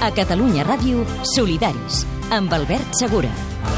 A Catalunya Ràdio, Solidaris, amb Albert Segura.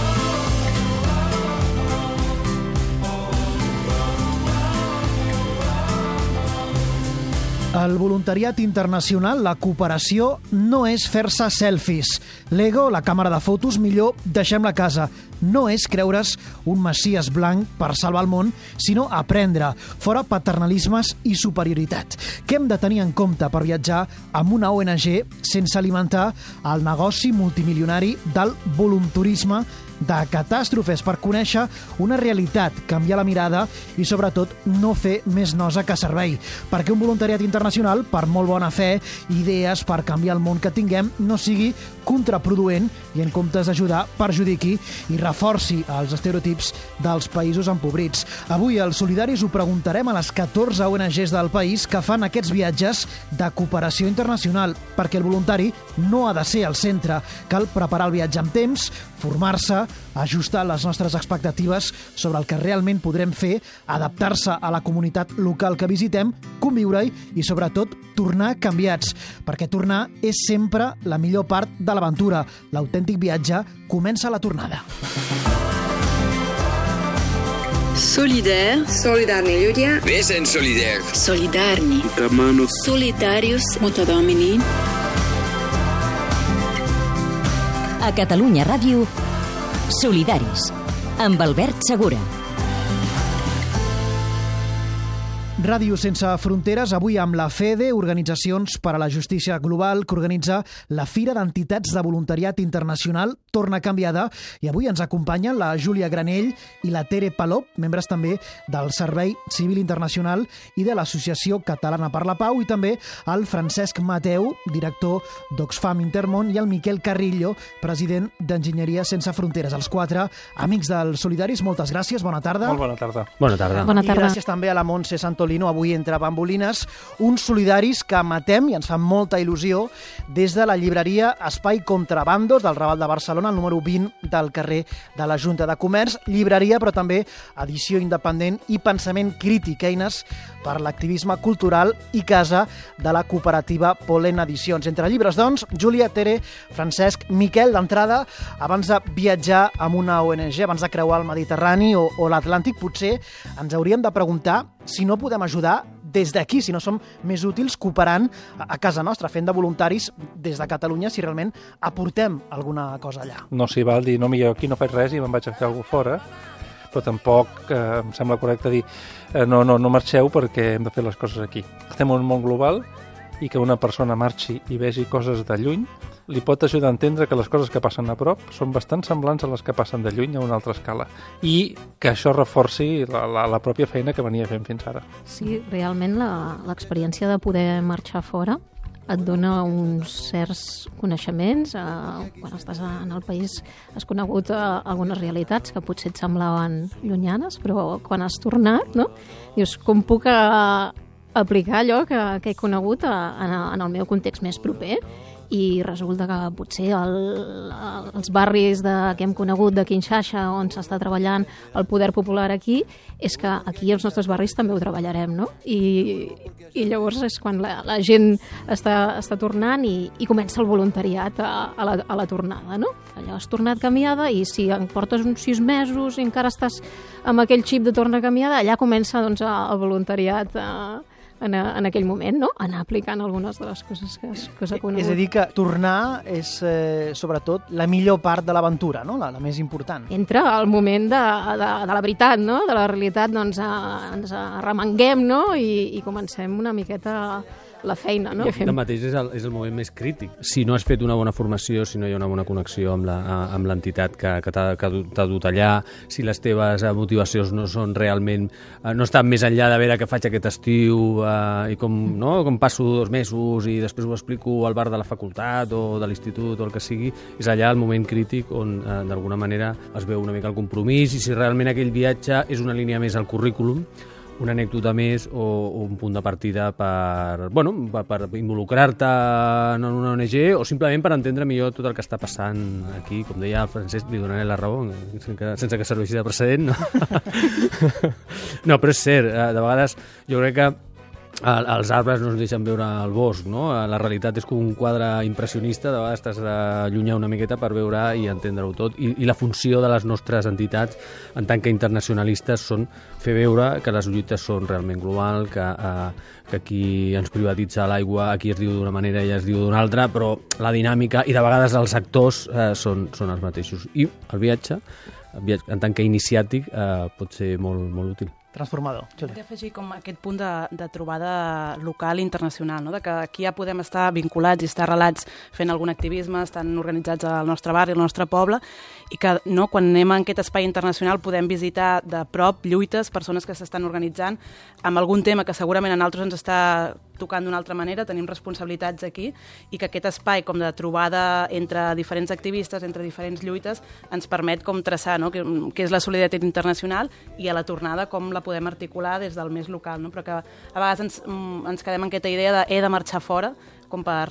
El voluntariat internacional, la cooperació, no és fer-se selfies. L'ego, la càmera de fotos, millor deixem-la a casa. No és creure's un messies blanc per salvar el món, sinó aprendre, fora paternalismes i superioritat. Què hem de tenir en compte per viatjar amb una ONG sense alimentar el negoci multimilionari del volunturisme, de catàstrofes, per conèixer una realitat, canviar la mirada i, sobretot, no fer més nosa que servei. Perquè un voluntariat internacional, per molt bona fe, idees per canviar el món que tinguem, no sigui contraproduent i, en comptes d'ajudar, perjudiqui i reforci els estereotips dels països empobrits. Avui, als Solidaris, ho preguntarem a les 14 ONGs del país que fan aquests viatges de cooperació internacional, perquè el voluntari no ha de ser al centre. Cal preparar el viatge amb temps, formar-se, ajustar les nostres expectatives sobre el que realment podrem fer, adaptar-se a la comunitat local que visitem, conviure-hi i, sobretot, tornar canviats. Perquè tornar és sempre la millor part de l'aventura. L'autèntic viatge comença a la tornada. Solidaire. Solidarni ľudia. We zijn solidair. Solidarni. Solidarius. Multidomini. A Catalunya Ràdio, Solidaris, amb Albert Segura. Ràdio Sense Fronteres, avui amb la FEDE, Organitzacions per a la Justícia Global, que organitza la Fira d'Entitats de Voluntariat Internacional Torna Canviada, i avui ens acompanyen la Júlia Granell i la Tere Palop, membres també del Servei Civil Internacional i de l'Associació Catalana per la Pau, i també el Francesc Mateu, director d'Oxfam Intermón, i el Miquel Carrillo, president d'Enginyeria Sense Fronteres. Els quatre amics del Solidaris, moltes gràcies, bona tarda. Molt bona tarda. Bona tarda. I gràcies també a la Montse Santolino, avui entre bambolines, uns Solidaris que matem, i ens fa molta il·lusió, des de la llibreria Espai Contrabandos del Raval de Barcelona, el número 20 del carrer de la Junta de Comerç. Llibreria, però també edició independent i pensament crític, eines per l'activisme cultural i casa de la cooperativa Polen Edicions. Entre llibres, doncs, Júlia, Tere, Francesc, Miquel, d'entrada, abans de viatjar amb una ONG, abans de creuar el Mediterrani o l'Atlàntic, potser ens hauríem de preguntar si no podem ajudar des d'aquí, si no som més útils cooperant a casa nostra, fent de voluntaris des de Catalunya, si realment aportem alguna cosa allà. No s'hi val dir, no, jo aquí no faig res i me'n vaig a fer alguna cosa fora, però tampoc em sembla correcte dir no marxeu perquè hem de fer les coses aquí. Estem en un món global i que una persona marxi i vegi coses de lluny li pot ajudar a entendre que les coses que passen a prop són bastant semblants a les que passen de lluny a una altra escala i que això reforci la pròpia feina que venia fent fins ara. Sí, realment l'experiència de poder marxar fora et dona uns certs coneixements. Quan estàs en el país has conegut algunes realitats que potser et semblaven llunyanes, però quan has tornat, no? Dius, com puc aplicar allò que he conegut en el meu context més proper? I resulta que potser els barris que hem conegut de Kinshasa, on s'està treballant el poder popular aquí, és que aquí els nostres barris també ho treballarem, no? I llavors és quan la gent està tornant i comença el voluntariat a la tornada, no? Allò has tornat canviada i si en portes uns 6 mesos i encara estàs amb aquell xip de torna canviada, allà comença doncs, el voluntariat en aquell moment, no? Anar aplicant algunes de les coses que s'ha conegut. És a dir, que tornar és, sobretot, la millor part de l'aventura, no? La més important. Entra el moment de la veritat, no? De la realitat, doncs ens arremanguem, no? I comencem una miqueta la feina, no? I aquest mateix és el moment més crític. Si no has fet una bona formació, si no hi ha una bona connexió amb l'entitat que t'ha dut allà, si les teves motivacions no són realment, no estan més enllà de veure què faig aquest estiu i com passo 2 mesos i després ho explico al bar de la facultat o de l'institut o el que sigui, és allà el moment crític on d'alguna manera es veu una mica el compromís i si realment aquell viatge és una línia més al currículum, una anècdota més o un punt de partida per involucrar-te en una ONG o simplement per entendre millor tot el que està passant aquí. Com deia el Francesc, li donaré la raó, sense que serveixi de precedent, no? No, però és cert, de vegades jo crec que els arbres no ens deixen veure el bosc, no? La realitat és com un quadre impressionista, de vegades t'has d'allunyar una miqueta per veure i entendre-ho tot, i la funció de les nostres entitats en tant que internacionalistes són fer veure que les lluites són realment global, que aquí ens privatitza l'aigua, aquí es diu d'una manera i es diu d'una altra, però la dinàmica i de vegades els actors són els mateixos. I el viatge en tant que iniciàtic pot ser molt útil. Transformador. Vull afegir com aquest punt de trobada local i internacional, no? De que aquí ja podem estar vinculats i estar arrelats fent algun activisme, estan organitzats al nostre barri, al nostre poble, i que no, quan anem a aquest espai internacional podem visitar de prop lluites, persones que s'estan organitzant amb algun tema que segurament a nosaltres ens està tocant d'una altra manera, tenim responsabilitats aquí, i que aquest espai com de trobada entre diferents activistes, entre diferents lluites, ens permet com traçar, no? que és la solidaritat internacional, i a la tornada com la podem articular des del més local, no? Però que a vegades ens quedem en aquesta idea de he de marxar fora com per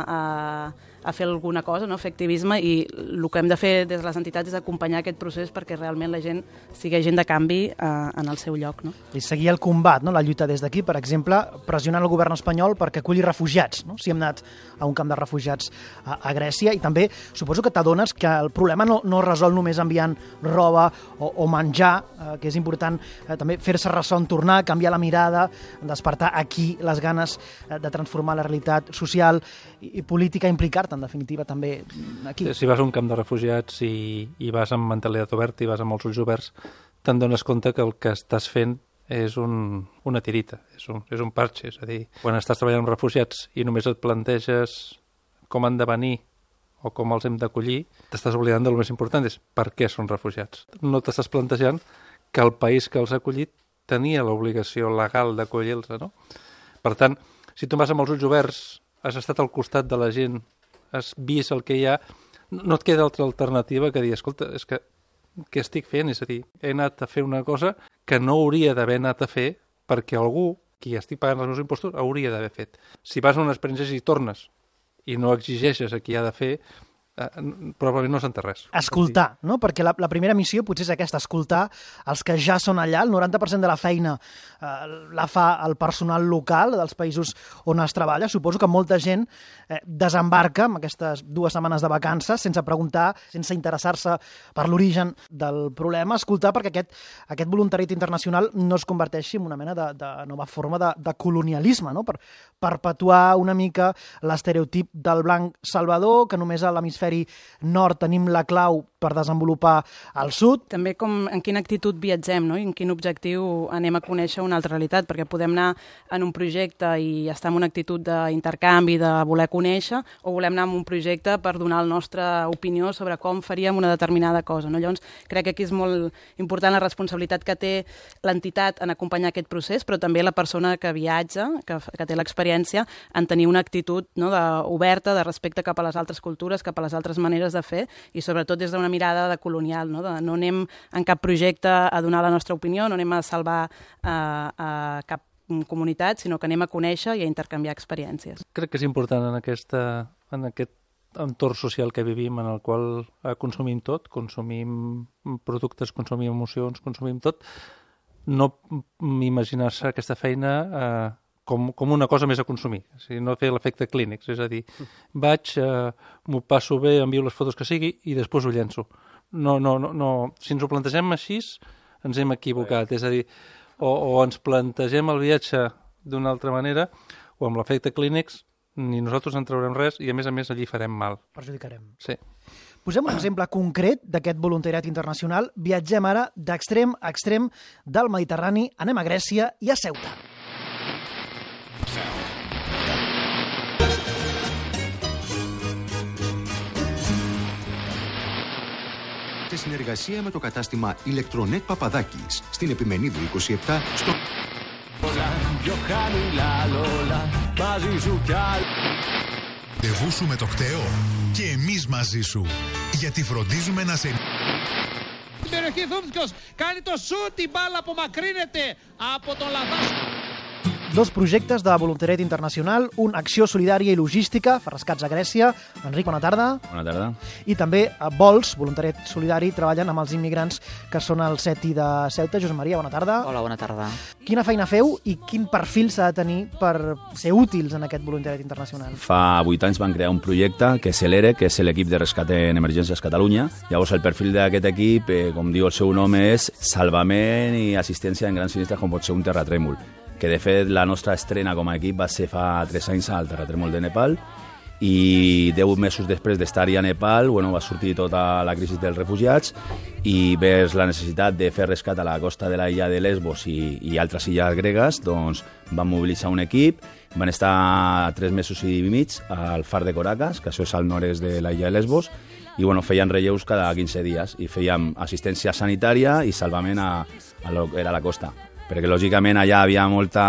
anar a fer alguna cosa, no? Fer activisme, i el que hem de fer des de les entitats és acompanyar aquest procés perquè realment la gent sigui gent de canvi en el seu lloc. No? I seguir el combat, no? La lluita des d'aquí, per exemple, pressionant el govern espanyol perquè aculli refugiats. No? Si hem anat a un camp de refugiats a Grècia, i també suposo que t'adones que el problema no es resol només enviant roba o menjar, que és important també fer-se ressò en tornar, canviar la mirada, despertar aquí les ganes de transformar la realitat social i política, implicar-te en definitiva també aquí. Si vas a un camp de refugiats i vas amb mentalitat oberta i vas amb els ulls oberts, te'n dones compte que el que estàs fent és una tirita, és un parche. És a dir, quan estàs treballant amb refugiats i només et planteges com han de venir o com els hem d'acollir, t'estàs oblidant del més important, és per què són refugiats. No t'estàs plantejant que el país que els ha acollit tenia l'obligació legal d'acollir-los, no? Per tant, si tu vas amb els ulls oberts, has estat al costat de la gent, has vist el que hi ha, no et queda altra alternativa que dir, escolta, és que què estic fent? És a dir, he anat a fer una cosa que no hauria d'haver anat a fer perquè algú, qui estic pagant els meus impostos, hauria d'haver fet. Si vas a una experiència i tornes i no exigeixes a qui ha de fer, probablement no senta res. Escoltar, no? Perquè la primera missió potser és aquesta, escoltar els que ja són allà. El 90% de la feina la fa el personal local dels països on es treballa. Suposo que molta gent desembarca amb aquestes 2 setmanes de vacances sense preguntar, sense interessar-se per l'origen del problema. Escoltar perquè aquest voluntariat internacional no es converteixi en una mena de nova forma de colonialisme, no? Per perpetuar una mica l'estereotip del blanc salvador, que només a l'hemisferi nord tenim la clau per desenvolupar al sud. També com en quina actitud viatgem, no? I en quin objectiu anem a conèixer una altra realitat, perquè podem anar en un projecte i estar en una actitud d'intercanvi, de voler conèixer, o volem anar en un projecte per donar la nostra opinió sobre com faríem una determinada cosa, no? Llavors, crec que aquí és molt important la responsabilitat que té l'entitat en acompanyar aquest procés, però també la persona que viatja, que té l'experiència, en tenir una actitud, no? Oberta, de respecte cap a les altres cultures, cap a les altres maneres de fer, i sobretot des d'una mirada de colonial, no? No anem en cap projecte a donar la nostra opinió, no anem a salvar a cap comunitat, sinó que anem a conèixer i a intercanviar experiències. Crec que és important en aquest entorn social que vivim, en el qual consumim tot, consumim productes, consumim emocions, consumim tot, no imaginar-se aquesta feina com una cosa més a consumir, o sigui, no fer l'efecte clínic, és a dir, vaig, m'ho passo bé, envio les fotos que sigui i després ho llenço. No. Si ens ho plantegem així, ens hem equivocat, és a dir, o ens plantegem el viatge d'una altra manera, o amb l'efecte clínics, ni nosaltres en traurem res i a més allí farem mal. Perjudicarem. Sí. Posem un exemple concret d'aquest voluntariat internacional. Viatgem ara d'extrem a extrem del Mediterrani, anem a Grècia i a Ceuta. Σε συνεργασία με το κατάστημα Ηλεκτρονέτ Παπαδάκης στην Επιμενίδου 27 στο... Ραντεβού σου με το κταίο και εμείς μαζί σου, γιατί φροντίζουμε να σε... Στην περιοχή Δούμσκος κάνει το σούτ, η μπάλα απομακρύνεται από τον Λαδάς. 2 projectes de voluntariat internacional, un Acció Solidària i Logística, fa rescats a Grècia. Enric, bona tarda. Bona tarda. I també a Vols, voluntariat solidari, treballen amb els immigrants que són al CETI de Ceuta. Josep Maria, bona tarda. Hola, bona tarda. Quina feina feu i quin perfil s'ha de tenir per ser útils en aquest voluntariat internacional? Fa 8 anys van crear un projecte que és l'ERE, que és l'equip de rescat en emergències Catalunya. Llavors el perfil d'aquest equip, com diu el seu nom, és salvament i assistència en grans sinistres com pot ser un terratrèmol. Que de fet la nostra estrena com a equip va ser fa 3 anys al terratrèmol de Nepal i 10 mesos després d'estar-hi a Nepal va sortir tota la crisi dels refugiats i ves la necessitat de fer rescat a la costa de l'illa de Lesbos i altres illes gregues, doncs van mobilitzar un equip, van estar 3 mesos i mig al far de Coracas, que això és al nord-est de l'illa de Lesbos, i feien relleus cada 15 dies i fèiem assistència sanitària i salvament a lo que era la costa. Perquè, lògicament, allà hi havia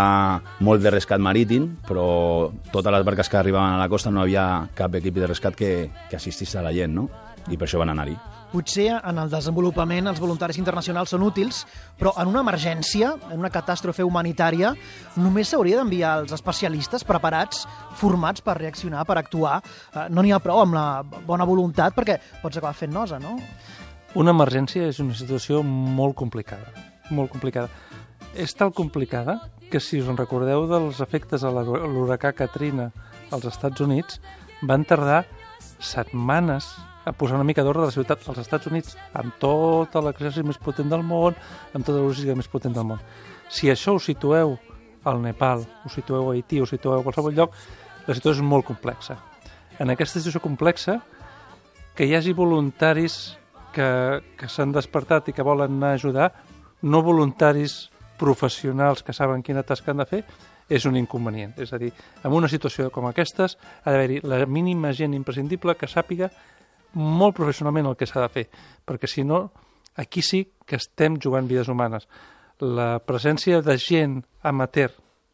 molt de rescat marítim, però totes les barques que arribaven a la costa no havia cap equip de rescat que assistís a la gent, no? I per això van anar-hi. Potser en el desenvolupament els voluntaris internacionals són útils, però en una emergència, en una catàstrofe humanitària, només s'hauria d'enviar els especialistes preparats, formats per reaccionar, per actuar. No n'hi ha prou amb la bona voluntat, perquè pots acabar fent nosa, no? Una emergència és una situació molt complicada, molt complicada. És tan complicada que, si us en recordeu dels efectes de l'huracà Katrina als Estats Units, van tardar setmanes a posar una mica d'ordre a la ciutat als Estats Units, amb tota l'exèrcit més potent del món, amb tota la logística més potent del món. Si això ho situeu al Nepal, ho situeu a Haití, ho situeu a qualsevol lloc, la situació és molt complexa. En aquesta situació complexa, que hi hagi voluntaris que s'han despertat i que volen anar a ajudar, no voluntaris professionals que saben quina tasca han de fer, és un inconvenient. És a dir, en una situació com aquestes ha d'haver-hi la mínima gent imprescindible que sàpiga molt professionalment el que s'ha de fer, perquè si no, aquí sí que estem jugant vides humanes. La presència de gent amateur,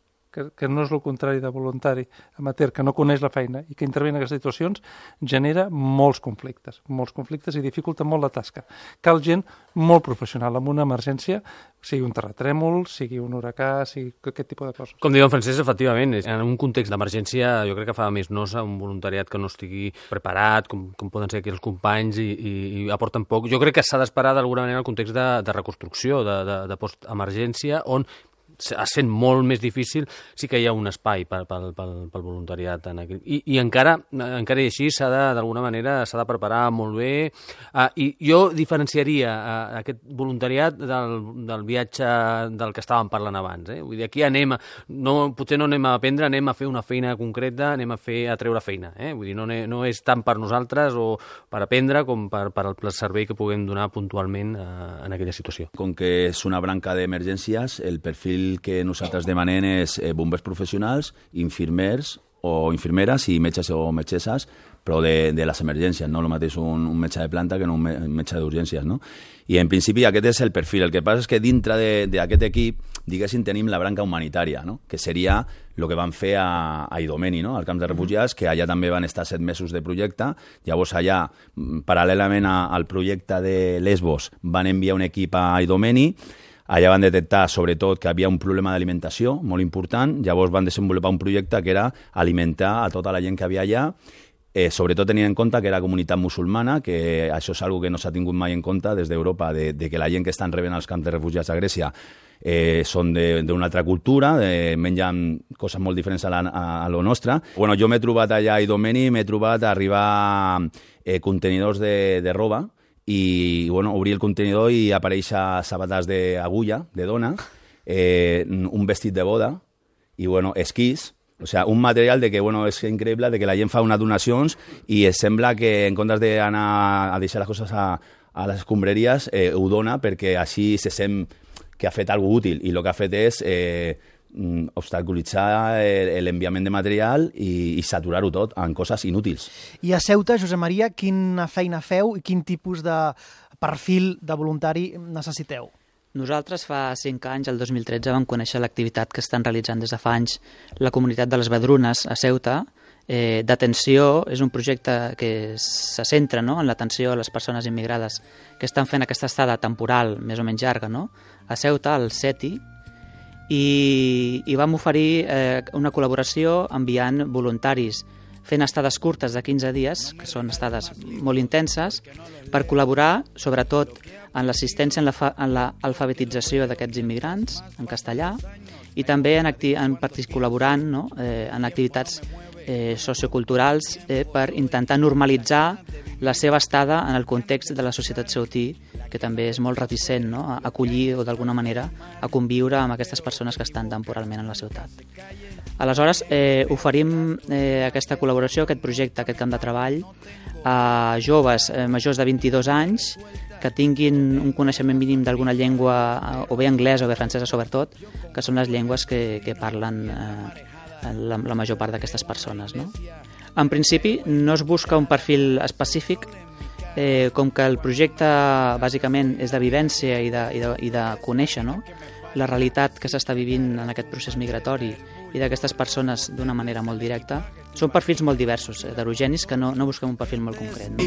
que no és el contrari de voluntari, amateur, que no coneix la feina i que intervé en aquestes situacions, genera molts conflictes i dificulta molt la tasca. Cal gent molt professional en una emergència, sigui un terratrèmol, sigui un huracà, sigui aquest tipus de coses. Com diu en Francesc, efectivament, en un context d'emergència jo crec que fa més nosa un voluntariat que no estigui preparat, com poden ser aquí els companys, i aporten poc. Jo crec que s'ha d'esperar d'alguna manera el context de reconstrucció, de postemergència, on sent molt més difícil, sí que hi ha un espai pel voluntariat. I encara i així d'alguna manera s'ha de preparar molt bé. I jo diferenciaria aquest voluntariat del viatge del que estàvem parlant abans. Vull dir, aquí potser no anem a aprendre, anem a fer una feina concreta, anem a treure feina. Vull dir, no és tant per nosaltres o per aprendre com per el servei que puguem donar puntualment en aquella situació. Com que és una branca d'emergències, el perfil que nosaltres demanem és bombers professionals, infermers o infermeres i metges o metgesses, però de les emergències, no el mateix un metge de planta que no un metge d'urgències, no? I en principi aquest és el perfil. El que passa és que dintre d'aquest equip, diguéssim, tenim la branca humanitària, no? Que seria el que van fer a Idomeni, no? Al camp de refugiats, que allà també van estar 7 mesos de projecte. Llavors allà, paral·lelament al projecte de Lesbos, van enviar un equip a Idomeni. Allà van detectar, sobretot, que hi havia un problema d'alimentació molt important. Llavors van desenvolupar un projecte que era alimentar a tota la gent que havia allà, sobretot tenint en compte que era comunitat musulmana, que això és una que no s'ha tingut mai en compte des d'Europa, de que la gent que estan rebent als camps de refugiats a Grècia són d'una altra cultura, mengen coses molt diferents a lo nostre. Jo m'he trobat allà a Idomeni, m'he trobat a arribar contenidors de roba, i obrir el contenidor i aparèixer sabates d'agulla, de dona, un vestit de boda i esquís. O sigui, un material de que és increïble, de que la gent fa unes donacions i es sembla que en comptes d'anar a deixar les coses a les escombraries ho dona perquè així se sent que ha fet alguna cosa útil, i el que ha fet és obstaculitzar l'enviament de material i saturar-ho tot en coses inútils. I a Ceuta, Josep Maria, quina feina feu i quin tipus de perfil de voluntari necessiteu? Nosaltres fa 5 anys, el 2013, vam conèixer l'activitat que estan realitzant des de fa anys la comunitat de les Vedrunes a Ceuta, d'atenció. És un projecte que se centra en l'atenció a les persones immigrades que estan fent aquesta estada temporal més o menys llarga a Ceuta, al CETI, i vam oferir una col·laboració enviant voluntaris fent estades curtes de 15 dies, que són estades molt intenses, per col·laborar, sobretot, en l'assistència en l'alfabetització d'aquests immigrants, en castellà, i també col·laborant en activitats socioculturals per intentar normalitzar la seva estada en el context de la societat ceutí, que també és molt reticent a acollir o d'alguna manera a conviure amb aquestes persones que estan temporalment en la ciutat. Aleshores, oferim aquesta col·laboració, aquest projecte, aquest camp de treball, a joves majors de 22 anys que tinguin un coneixement mínim d'alguna llengua, o bé anglesa o bé francesa sobretot, que són les llengües que parlen la major part d'aquestes persones. En principi, no es busca un perfil específic, com que el projecte bàsicament és de vivència i de conèixer la realitat que s'està vivint en aquest procés migratori i d'aquestes persones d'una manera molt directa. Són perfils molt diversos, heterogenis, que no busquem un perfil molt concret.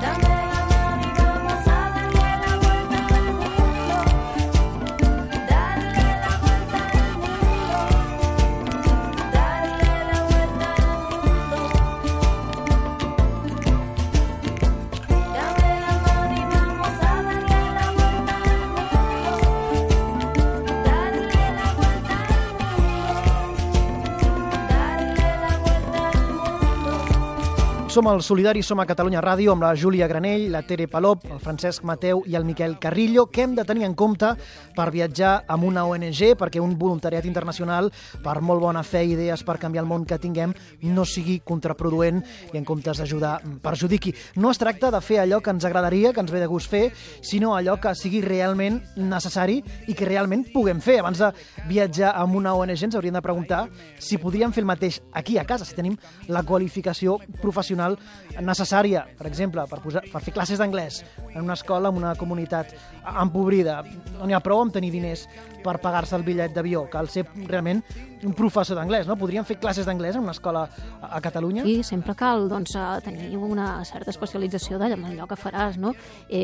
Som al Solidari, som a Catalunya Ràdio amb la Júlia Granell, la Tere Palop, el Francesc Mateu i el Miquel Carrillo. Què hem de tenir en compte per viatjar amb una ONG, perquè un voluntariat internacional, per molt bona fe i idees per canviar el món que tinguem, no sigui contraproduent i en comptes d'ajudar perjudiqui. No es tracta de fer allò que ens agradaria, que ens ve de gust fer, sinó allò que sigui realment necessari i que realment puguem fer. Abans de viatjar amb una ONG ens hauríem de preguntar si podríem fer el mateix aquí a casa, si tenim la qualificació professional necessària, per exemple, per fer classes d'anglès en una escola, en una comunitat empobrida. No n'hi ha prou amb tenir diners per pagar-se el bitllet d'avió, cal ser realment un professor d'anglès, no? Podríem fer classes d'anglès en una escola a Catalunya? I sempre cal tenir una certa especialització en allò que faràs, no?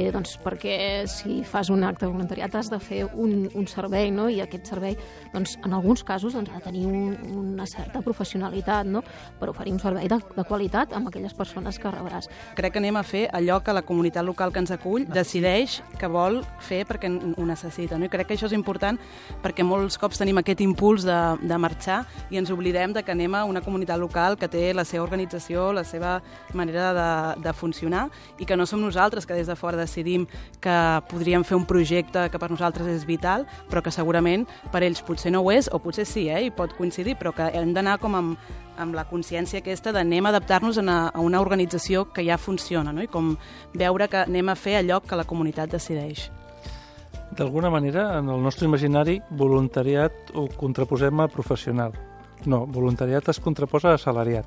Perquè si fas un acte de voluntariat has de fer un servei, no? I aquest servei, en alguns casos, ha de tenir una certa professionalitat, no? Per oferir un servei de qualitat amb aquelles persones que rebràs. Crec que anem a fer allò que la comunitat local que ens acull decideix que vol fer perquè ho necessita, no? I crec que això és important perquè molts cops tenim aquest impuls de marxar i ens oblidem de que anem a una comunitat local que té la seva organització, la seva manera de funcionar i que no som nosaltres que des de fora decidim que podríem fer un projecte que per nosaltres és vital, però que segurament per ells potser no ho és, o potser sí, i pot coincidir, però que hem d'anar com amb la consciència aquesta d'anem a adaptar-nos a una organització que ja funciona, no? I com veure que anem a fer allò que la comunitat decideix. D'alguna manera, en el nostre imaginari, voluntariat ho contraposem a professional. No, voluntariat es contraposa a assalariat.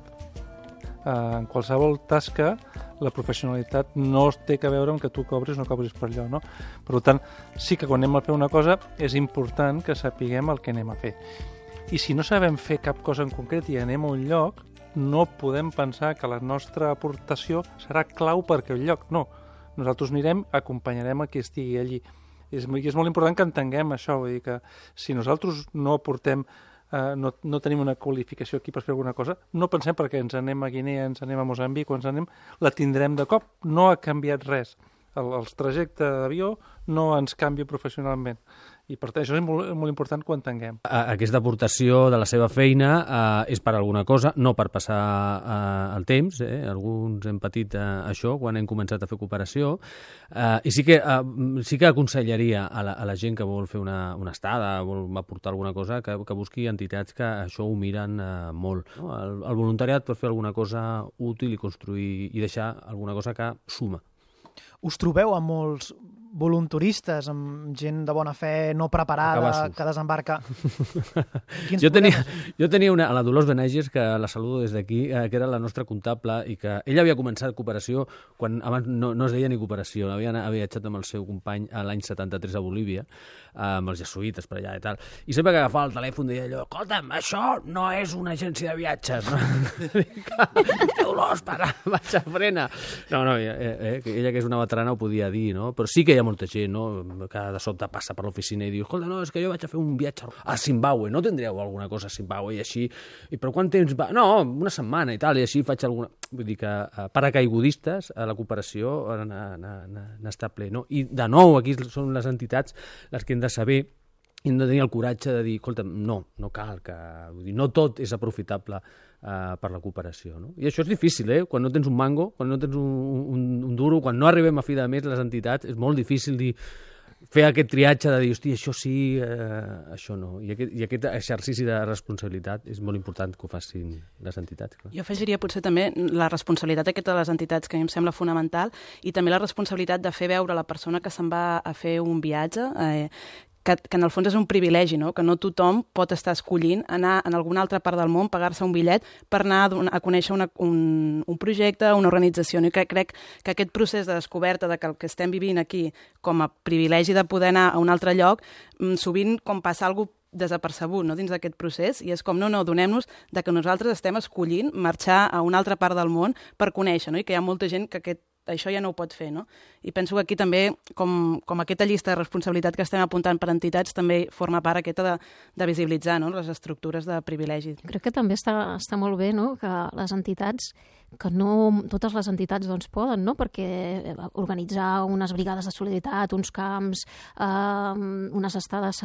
En qualsevol tasca, la professionalitat no té que veure amb que tu cobris o no cobris per allò, no? Per tant, sí que quan anem a fer una cosa és important que sapiguem el que anem a fer. I si no sabem fer cap cosa en concret i anem a un lloc, no podem pensar que la nostra aportació serà clau per aquell lloc. No, nosaltres anirem, acompanyarem a qui estigui allí. I és molt important que entenguem això, vull dir que si nosaltres no aportem, no tenim una qualificació aquí per fer alguna cosa, no pensem perquè ens anem a Guinea, ens anem a Moçambic, o ens anem, la tindrem de cop. No ha canviat res. El trajecte d'avió no ens canvia professionalment. I per tant, això és molt important que ho entenguem. Aquesta aportació de la seva feina és per alguna cosa, no per passar el temps. Alguns hem patit això quan hem començat a fer cooperació. I sí que aconsellaria a la gent que vol fer una estada, vol aportar alguna cosa, que busqui entitats que això ho miren molt. El voluntariat per fer alguna cosa útil i construir i deixar alguna cosa que suma. Us trobeu amb molts voluntaristes, amb gent de bona fe, no preparada, que desembarca? Jo tenia a la Dolors Benages, que la saludo des d'aquí, que era la nostra comptable, i que ella havia començat cooperació quan abans no es deia ni cooperació, havia viatjat amb el seu company l'any 73 a Bolívia, amb els jesuïtes per allà i tal, i sempre que agafava el telèfon deia allò: escolta'm, això no és una agència de viatges, no? Dolors, para, baixa, frena. No, ella que és una veterana ho podia dir, no? Però sí que hi hi ha molta gent, no?, que de sobte passa per l'oficina i diu, escolta, no, és que jo vaig a fer un viatge a Zimbabue, no tindríeu alguna cosa a Zimbabue? I així, però quant temps va? No, una setmana i tal, i així faig alguna... Vull dir que paracaigudistes a la cooperació n'està ple, no? I de nou, aquí són les entitats les que hem de saber i hem de tenir el coratge de dir, escolta, no cal que... Vull dir, no tot és aprofitable per la cooperació, no? I això és difícil, Quan no tens un mango, quan no tens un duro, quan no arribem a fi de mes les entitats, és molt difícil fer aquest triatge de dir, hosti, això sí, això no. I aquest exercici de responsabilitat és molt important que ho facin les entitats. Clar. Jo afegiria potser també la responsabilitat aquesta de les entitats, que a mi em sembla fonamental, i també la responsabilitat de fer veure a la persona que se'n va a fer un viatge que en el fons és un privilegi, no? Que no tothom pot estar escollint anar en alguna altra part del món, pagar-se un bitllet per anar a conèixer un projecte, una organització. I crec que aquest procés de descoberta de que el que estem vivint aquí com a privilegi de poder anar a un altre lloc, sovint com passa alguna cosa desapercebut, no?, dins d'aquest procés, i és com, no, donem-nos de que nosaltres estem escollint marxar a una altra part del món per conèixer, no?, i que hi ha molta gent que això ja no ho pot fer, no? I penso que aquí també, com aquesta llista de responsabilitat que estem apuntant per entitats, també forma part aquesta de visibilitzar, no?, les estructures de privilegi. Crec que també està molt bé, no?, que les entitats, que no totes les entitats doncs poden, no?, perquè organitzar unes brigades de solidaritat, uns camps, unes estades,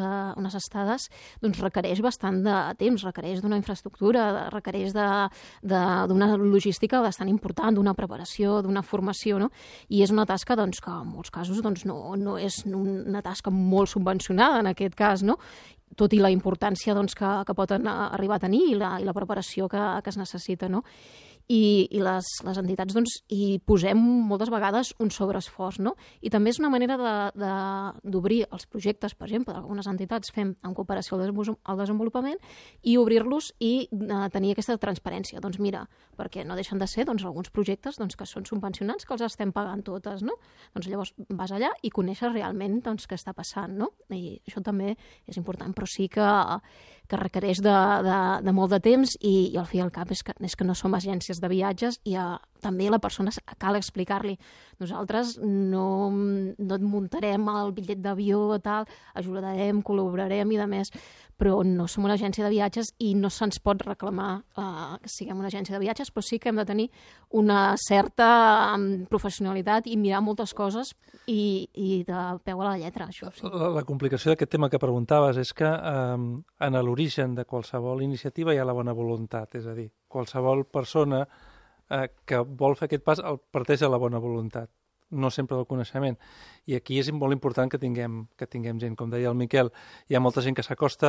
doncs requereix bastant de temps, requereix d'una infraestructura, requereix d'una logística bastant important, d'una preparació, d'una formació, no? I és una tasca doncs, que en molts casos doncs, no és una tasca molt subvencionada en aquest cas, no? Tot i la importància doncs, que pot arribar a tenir i la preparació que es necessita, no? I les entitats doncs, hi posem moltes vegades un sobreesforç, no? I també és una manera d'obrir els projectes, per exemple, algunes entitats fem en cooperació al desenvolupament i obrir-los i tenir aquesta transparència. Doncs mira, perquè no deixen de ser alguns projectes que són subvencionats, que els estem pagant totes, no? Doncs llavors vas allà i coneixes realment què està passant, no? I això també és important, però sí que requereix de molt de temps i al fi i al cap és que no som agències de viatges i també la persona cal explicar-li. Nosaltres no et muntarem el bitllet d'avió, tal, ajudarem, col·laborarem i de més, però no som una agència de viatges i no se'ns pot reclamar que siguem una agència de viatges, però sí que hem de tenir una certa professionalitat i mirar moltes coses i de peu a la lletra, això sí. La complicació d'aquest tema que preguntaves és que en l'origen de qualsevol iniciativa hi ha la bona voluntat, és a dir, qualsevol persona que vol fer aquest pas el parteix de la bona voluntat, no sempre del coneixement. I aquí és molt important que tinguem gent. Com deia el Miquel, hi ha molta gent que s'acosta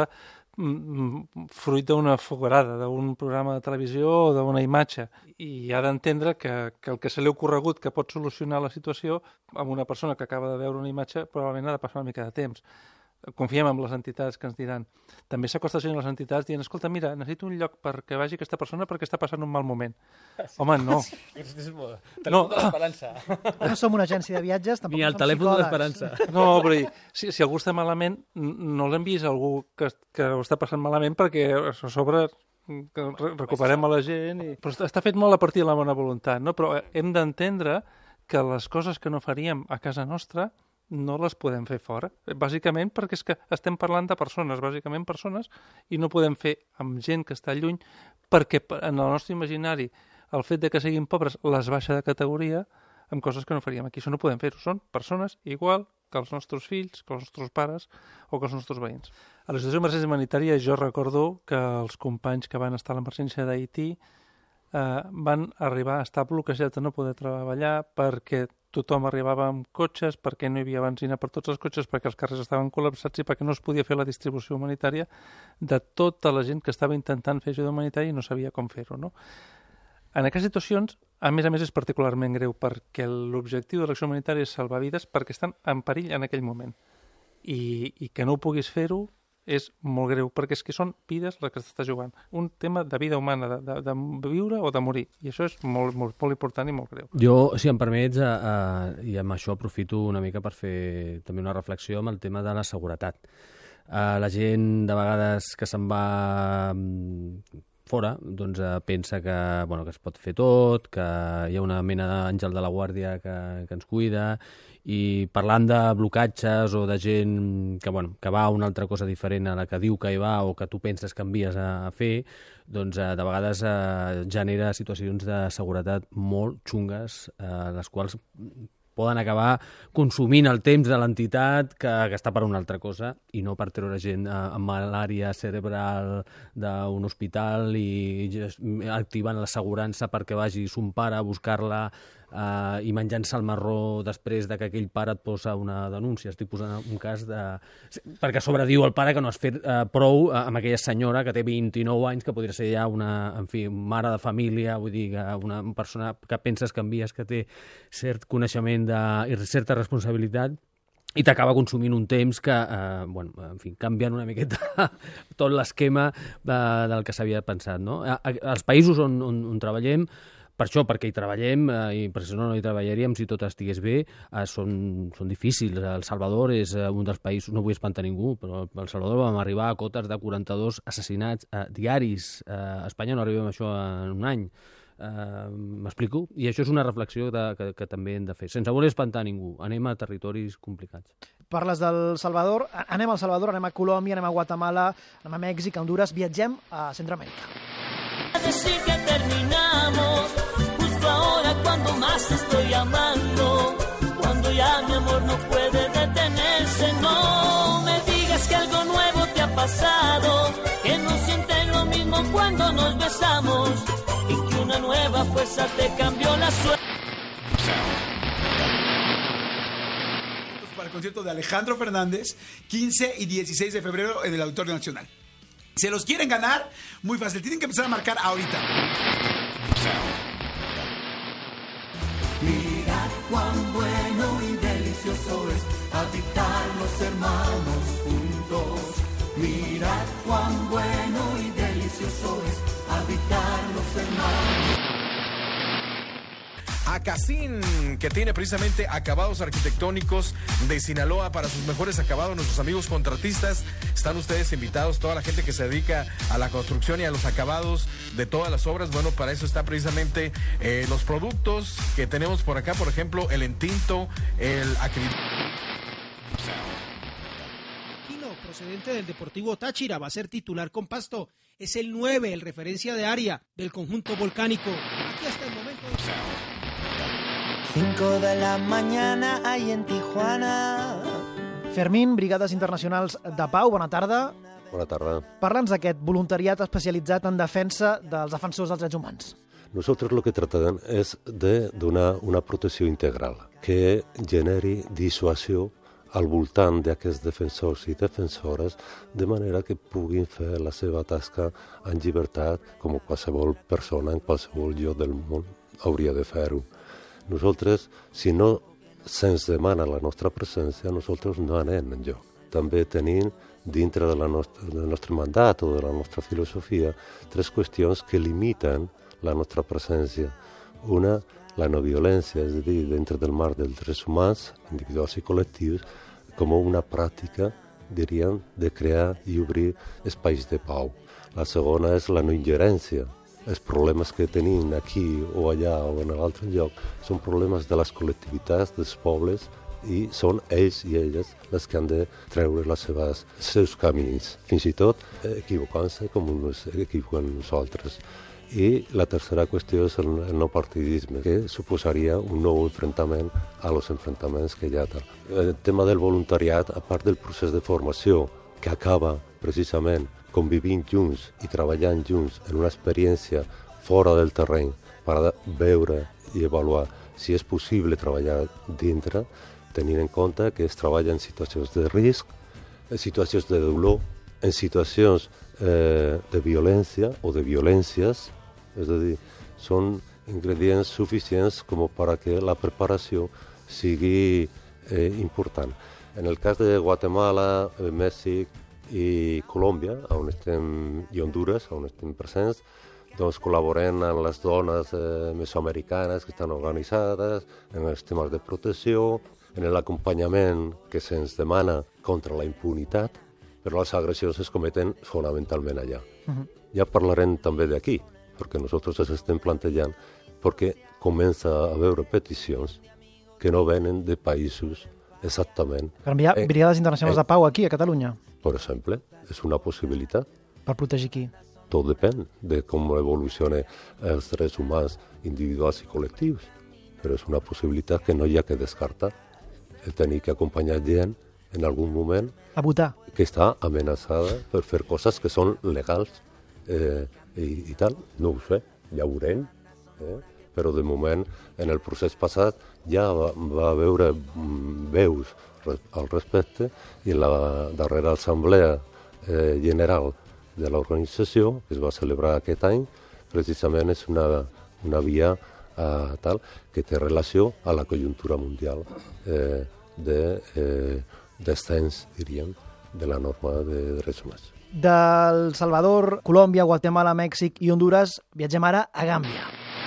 fruit d'una foguerada, d'un programa de televisió o d'una imatge. I ha d'entendre que el que se li ha ocorregut que pot solucionar la situació amb una persona que acaba de veure una imatge probablement ha de passar una mica de temps. Confiem en les entitats que ens diran. També s'acosta gent a les entitats dient, escolta, mira, necessito un lloc perquè vagi aquesta persona perquè està passant un mal moment. Home, no. Telèfon de l'Esperança. No som una agència de viatges, tampoc ni el som telèfon de psicòlegs. l'Esperança. No, però si algú està malament, no l'envies a algú que ho està passant malament perquè a sobre que recuperem a la gent. Però està fet molt a partir de la bona voluntat, no? Però hem d'entendre que les coses que no faríem a casa nostra no les podem fer fora, bàsicament perquè és que estem parlant de persones, bàsicament persones, i no podem fer amb gent que està lluny perquè en el nostre imaginari el fet de que siguin pobres les baixa de categoria amb coses que no faríem aquí. Això no podem fer-ho, són persones igual que els nostres fills, que els nostres pares o que els nostres veïns. A la situació d'emergència humanitària jo recordo que els companys que van estar a l'emergència d'Haití van arribar a estar bloquejats de no poder treballar perquè tothom arribava amb cotxes, perquè no hi havia benzina per tots els cotxes, perquè els carrers estaven col·lapsats i perquè no es podia fer la distribució humanitària de tota la gent que estava intentant fer ajuda humanitària i no sabia com fer-ho, no? En aquestes situacions, a més, és particularment greu perquè l'objectiu de l'acció humanitària és salvar vides perquè estan en perill en aquell moment. I que no ho puguis fer-ho és molt greu, perquè és que són vides les que s'està jugant. Un tema de vida humana, de viure o de morir. I això és molt, molt, molt important i molt greu. Jo, si em permets, i amb això aprofito una mica per fer també una reflexió amb el tema de la seguretat. La gent, de vegades, que se'n va fora doncs, pensa que es pot fer tot, que hi ha una mena d'àngel de la guàrdia que ens cuida, i parlant de blocatges o de gent que va a una altra cosa diferent a la que diu que hi va o que tu penses que envies a fer, doncs de vegades genera situacions de seguretat molt xungues, les quals poden acabar consumint el temps de l'entitat que està per una altra cosa i no per treure gent amb malària cerebral d'un hospital i activant l'assegurança perquè vagi son pare a buscar-la i menjant-se el marró després de que aquell pare et posa una denúncia. Estic posant un cas perquè a sobre diu el pare que no has fet prou amb aquella senyora que té 29 anys, que podria ser ja una mare de família, vull dir, una persona que penses que envies que té cert coneixement i certa responsabilitat, i t'acaba consumint un temps que, canviant una miqueta tot l'esquema del que s'havia pensat, no? Els països on treballem, per això, perquè hi treballem, i per això no hi treballaríem si tot estigués bé, són difícils. El Salvador és un dels països, no vull espantar ningú, però al Salvador vam arribar a cotes de 42 assassinats diaris. A Espanya no arribem a això en un any. M'explico? I això és una reflexió que també hem de fer. Sense voler espantar ningú, anem a territoris complicats. Parles del Salvador, anem al Salvador, anem a Colòmbia, anem a Guatemala, anem a Mèxic, a Honduras, viatgem a Centroamèrica. Decir que terminamos justo ahora cuando más estoy amando, cuando ya mi amor no puede detenerse. No me digas que algo nuevo te ha pasado, que no sientes lo mismo cuando nos besamos y que una nueva fuerza te cambió la suerte. Para el concierto de Alejandro Fernández, 15 y 16 de febrero en el Auditorio Nacional. ¿Se los quieren ganar? Muy fácil, tienen que empezar a marcar ahorita. Mirad cuán bueno y delicioso es habitar los hermanos juntos. Mirad cuán bueno y delicioso es habitar los hermanos. Acacín, que tiene precisamente acabados arquitectónicos de Sinaloa para sus mejores acabados, nuestros amigos contratistas. Están ustedes invitados, toda la gente que se dedica a la construcción y a los acabados de todas las obras. Bueno, para eso está precisamente los productos que tenemos por acá, por ejemplo, el entinto, el acrílico. Procedente del Deportivo Táchira, va a ser titular con Pasto. Es el 9, el referencia de área del conjunto volcánico. Aquí hasta el momento. 5 de la mañana ahí en Tijuana. Fermín, Brigades Internacionals de Pau, bona tarda. Bona tarda. Parla'ns d'aquest voluntariat especialitzat en defensa dels defensors dels drets humans. Nosotros lo que tratamos es de donar una protecció integral que generi dissuasió al voltant d'aquests defensors i defensores, de manera que puguin fer la seva tasca en llibertat, com qualsevol persona en qualsevol lloc del món hauria de fer-ho. Nosaltres, si no se'ns demana la nostra presència, nosaltres no anem enlloc. També tenim, dintre del nostre mandat o de la nostra filosofia, 3 qüestions que limiten la nostra presència. Una, la no violència, és a dir, dintre del marc dels drets humans, individuals i col·lectius, com una pràctica, diríem, de crear i obrir espais de pau. La segona és la no ingerència. Els problemes que tenim aquí o allà o en l'altre lloc són problemes de les col·lectivitats, dels pobles, i són ells i elles les que han de treure els seus camins, fins i tot equivocant-se com ens equivoquem nosaltres. I la tercera qüestió és el no partidisme, que suposaria un nou enfrontament a los enfrontaments que hi ha. El tema del voluntariat, a part del procés de formació, que acaba precisament convivint junts i treballant junts en una experiència fora del terreny per veure i avaluar si és possible treballar dintre, tenint en compte que es treballa en situacions de risc, en situacions de dolor, en situacions de violència o de violències, és a dir, són ingredients suficients com perquè la preparació sigui important. En el cas de Guatemala, Mèxic i Colòmbia, i Honduras, on estem presents, doncs col·laborem amb les dones mesoamericanes que estan organitzades, en els temes de protecció, en l'acompanyament que se'ns demana contra la impunitat, però les agressions es cometen fonamentalment allà. Ja parlarem també d'aquí, perquè nosaltres ens estem plantejant, perquè comença a haver peticions que no venen de països exactament. Per enviar brigades internacionals de pau aquí, a Catalunya. Per exemple, és una possibilitat. Per protegir qui? Tot depèn de com evolucionen els drets humans individuals i col·lectius, però és una possibilitat que no hi ha que descartar. El tenir que acompanyar gent en algun moment a votar, que està amenaçada per fer coses que són legals i tal. No ho sé, ja ho veurem, però de moment en el procés passat ja va haver veus al respecte i la darrera assemblea general de l'organització, que es va celebrar aquest any, precisament és una via tal que té relació a la conjuntura mundial d'extens, diríem, de la norma de drets humans. Del Salvador, Colòmbia, Guatemala, Mèxic i Hondures viatgem ara a Gàmbia.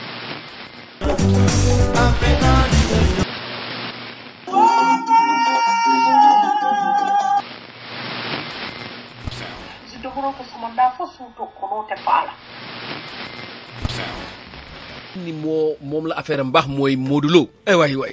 ni moom la affaire am baax mooy Modou Lo waay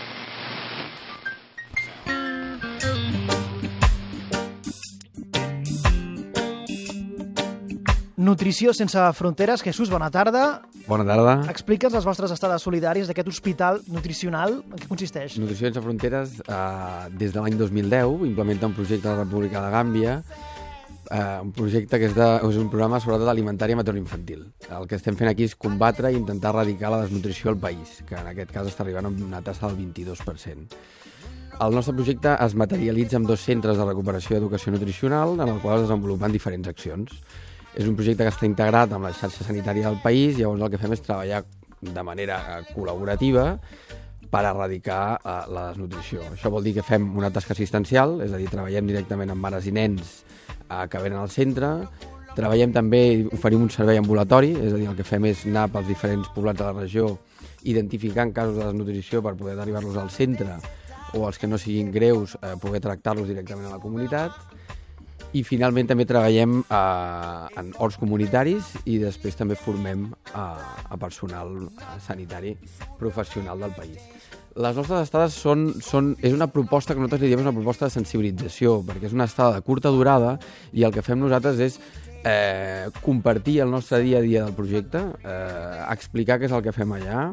Nutrició sense fronteres. Jesús, bona tarda. Bona tarda. Explica'ns les vostres estades solidàries d'aquest hospital nutricional. En què consisteix? Nutrició sense fronteres, des de l'any 2010, implementa un projecte de la República de Gàmbia, un projecte que és un programa sobretot alimentari materno-infantil. El que estem fent aquí és combatre i intentar erradicar la desnutrició al país, que en aquest cas està arribant a una tassa del 22%. El nostre projecte es materialitza en 2 centres de recuperació i educació nutricional, en el qual es desenvolupen diferents accions. És un projecte que està integrat amb la xarxa sanitària del país, i llavors el que fem és treballar de manera col·laborativa per erradicar la desnutrició. Això vol dir que fem una tasca assistencial, és a dir, treballem directament amb mares i nens que venen al centre, treballem també i oferim un servei ambulatori, és a dir, el que fem és anar pels diferents poblats de la regió identificant casos de desnutrició per poder derivar-los al centre, o els que no siguin greus, poder tractar-los directament a la comunitat. I finalment també treballem en horts comunitaris i després també formem a personal sanitari professional del país. Les nostres estades és una proposta que nosaltres li diem una proposta de sensibilització, perquè és una estada de curta durada i el que fem nosaltres és compartir el nostre dia a dia del projecte, explicar què és el que fem allà,